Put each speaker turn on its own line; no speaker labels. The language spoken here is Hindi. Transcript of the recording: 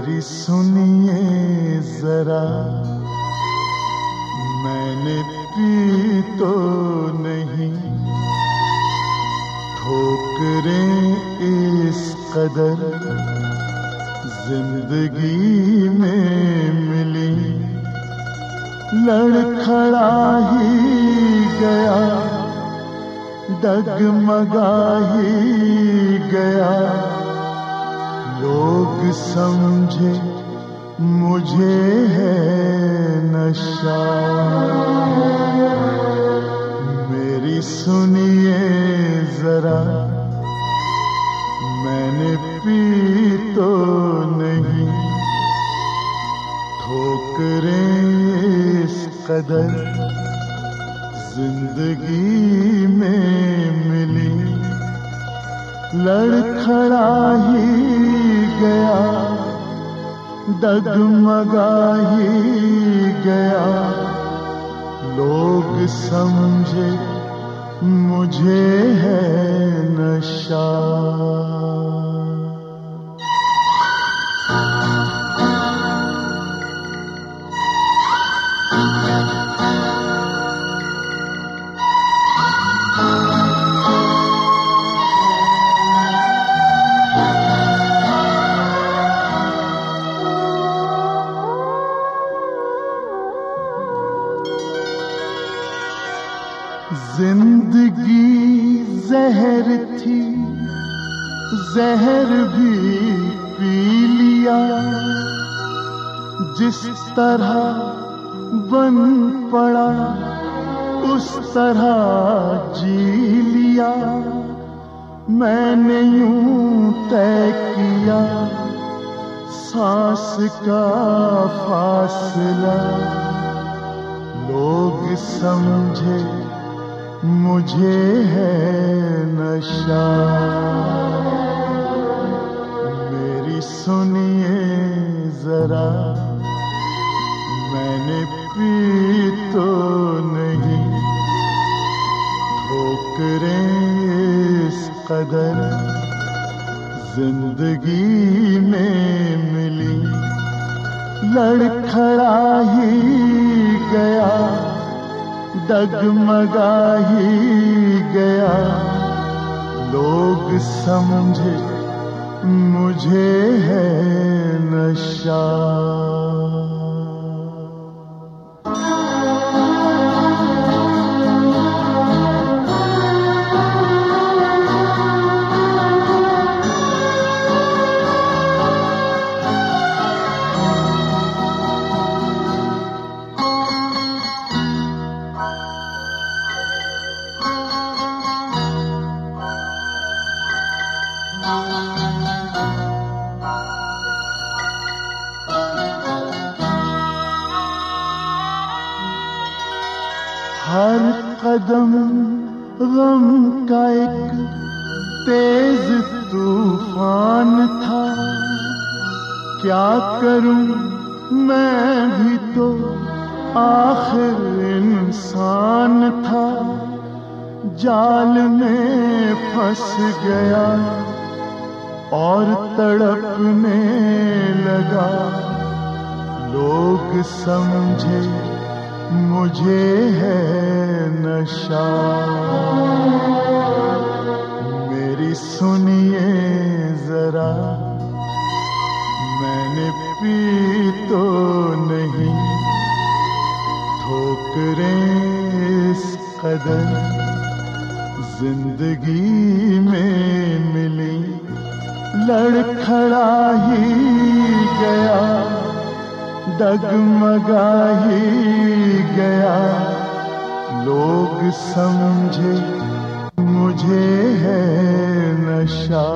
मेरी सुनिए जरा, मैंने पी तो नहीं, ठोकरें इस कदर जिंदगी में मिली, लड़खड़ा ही गया, डगमगा ही गया, लोग समझे मुझे है नशा। मेरी सुनिए जरा, मैंने पी तो नहीं, ठोकरें इस कदर जिंदगी में मिली, लड़खड़ा ही गया, डगमगा ही गया, लोग समझे मुझे है नशा। जिंदगी जहर थी, जहर भी पी लिया, जिस तरह बन पड़ा उस तरह जी लिया। मैंने यूं तय किया सांस का फासला, लोग समझे मुझे है नशा। मेरी सुनिए जरा, मैंने पी तो नहीं, ठोकरें इस कदर जिंदगी में मिली, लड़खड़ा ही गया, डगमगा ही गया, लोग समझे मुझे है नशा। हर कदम गम का एक तेज तूफान था, क्या करूं मैं भी तो आखिर इंसान था। जाल में फंस गया और तड़पने लगा, लोग समझे मुझे है नशा। मेरी सुनिए जरा, मैंने पी तो नहीं, ठोकरें इस कदर जिंदगी में मिली, लड़खड़ा ही गया, डगमगा ही गया, लोग समझे मुझे है नशा।